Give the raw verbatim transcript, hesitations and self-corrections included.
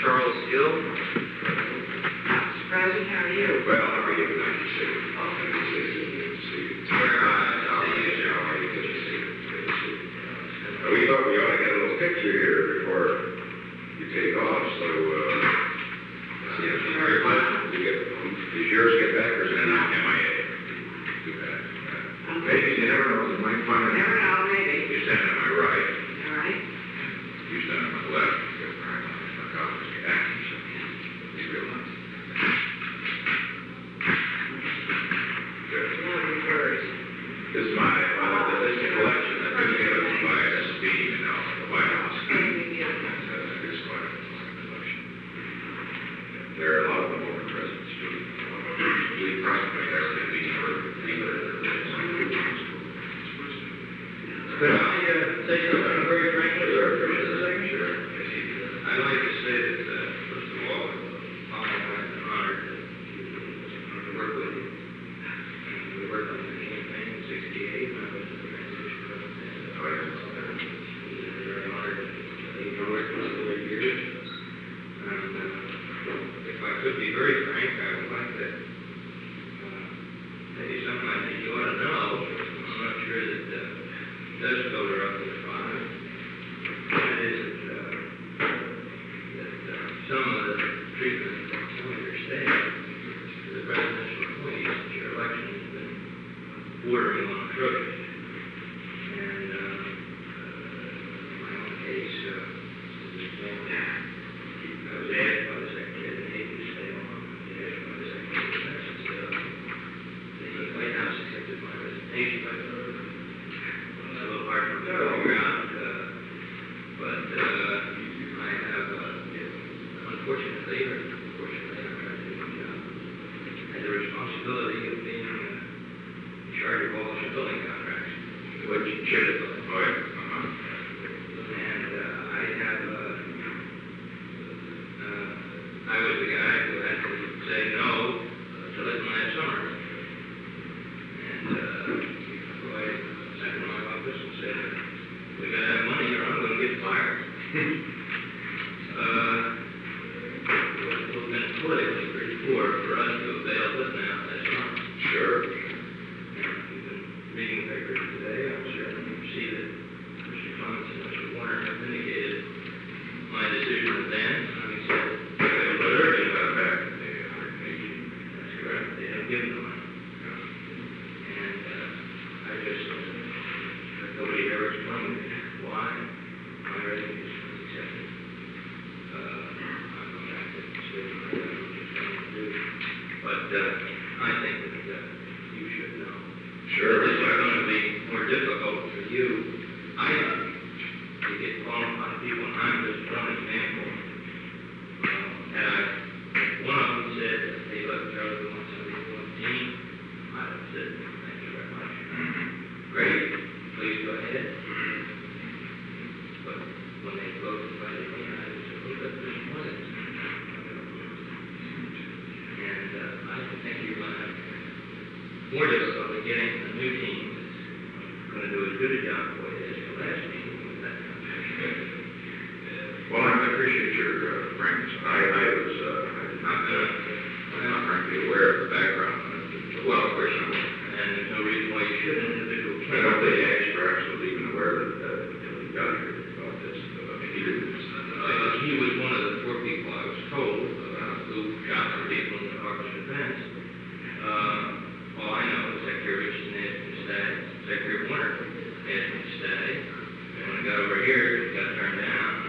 Charles Gill. Mister President, how are you? Well, how are you? Nice to see you. Oh, nice to see you. Good to see you. Where How are are you? you? How are you? Good to see you. Good to see you. Uh, We thought we ought to get a little picture here before you take off, so, uh, see if you very much. You get, does yours get back or is it not M I A? Too bad. Uh, Maybe, you never know, you might find it. Never know, maybe. You stand on my right, All right. you stand on my left. You're right on my colleague. Yeah, so, be real nice. Good. Now you're first. This is my, uh, this is a collection that was given by S B, you know, the White House. Maybe, yeah. It's, uh, it's quite a collection. There are a lot of them over President Street. We prospect everything we need for leader. Could I uh, say something very frankly? Sure, for just a sure, second? sure. Yes, you do. I'd like to say that, uh, first of all, Tom and I have been honored to work with you. And we worked on the campaign in sixty-eight when I was the transition president. Oh, yeah. We were very honored that you worked for several years. And uh, if I could be very frank, I would like to uh, tell you something I think you ought to know. I'm not sure that uh, does filter up to the five. That is that, uh, that uh, some of the treatment that some of your staff to the presidential appointees at your election has been bordering on atrocious. And uh, uh, my own case, uh, as an example, I was asked by the Secretary of the Navy to stay on. I was asked by the Secretary of Defense to stay on. The White House accepted my resignation by the It's a little hard for me to go around, uh, but uh, I have, uh, unfortunately, or fortunately, I'm trying to do my job, I had the responsibility of being uh, in charge of all the shipbuilding contracts. What you should have done. Oh, yeah. Uh-huh. And uh, I have, uh, uh, I was the guy who had to say no to Lytton last summer. And uh, so I sat in my office and said, we gotta have money or I'm gonna get fired. uh, it would have been politically pretty poor for us to have bailed Lytton out last summer. Sure. And you've been reading the papers today, I'm sure you see that Mister Clements and Mister Warner have indicated my decision then. Having said, But they're getting that back in the one hundred eighty. that's correct, they have given the money. And uh, I just, uh, nobody ever explained why my resignation was accepted. Uh, I'm going to have to say what I was trying to do. But uh, I think that uh, you should know. Sure. This is going to be more difficult for you. I uh, to get qualified people, and I'm just one example. Uh, and I, one of them said, hey, look, Charlie, we want somebody who wants team. I said, thank you very much. Great, please go ahead. But when they both invited me, I was a little bit disappointed. And uh, I think you're going to have more difficulty getting a new team that's going to do as good a job for you as the last team with that kind of thing. Well, I appreciate your uh, frankness. I, I was, uh, I did not, uh, I'm not frankly aware of the background. Well, of course, I'm, And there's no reason why you shouldn't. Individual I don't think Ash perhaps was even aware that, uh, until he got here about this. Uh, I mean, he didn't. Uh, he was one of the four people I was told uh, who shot for people in the Department of Defense. Uh, all I know is Secretary Richardson asked me to stay. Secretary Warner asked me to stay. And when I got over here, it got turned down.